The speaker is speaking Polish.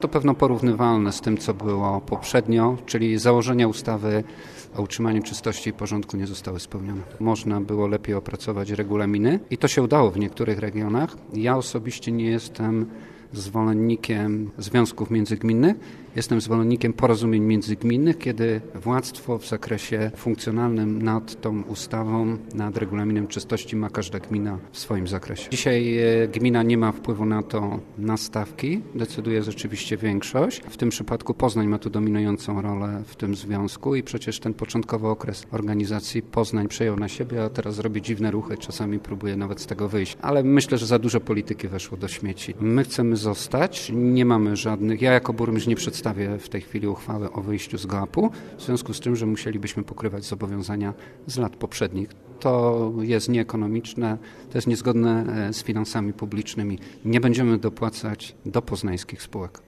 To pewno porównywalne z tym, co było poprzednio, czyli założenia ustawy o utrzymaniu czystości i porządku nie zostały spełnione. Można było lepiej opracować regulaminy i to się udało w niektórych regionach. Ja osobiście nie jestem zwolennikiem związków międzygminnych. Jestem zwolennikiem porozumień międzygminnych, kiedy władztwo w zakresie funkcjonalnym nad tą ustawą, nad regulaminem czystości ma każda gmina w swoim zakresie. Dzisiaj gmina nie ma wpływu na to, na stawki, decyduje rzeczywiście większość. W tym przypadku Poznań ma tu dominującą rolę w tym związku i przecież ten początkowy okres organizacji Poznań przejął na siebie, a teraz robi dziwne ruchy, czasami próbuje nawet z tego wyjść. Ale myślę, że za dużo polityki weszło do śmieci. My chcemy zostać, nie mamy żadnych, ja jako burmistrz nie przedstawię w tej chwili uchwały o wyjściu z GAP-u, w związku z tym, że musielibyśmy pokrywać zobowiązania z lat poprzednich. To jest nieekonomiczne, to jest niezgodne z finansami publicznymi. Nie będziemy dopłacać do poznańskich spółek.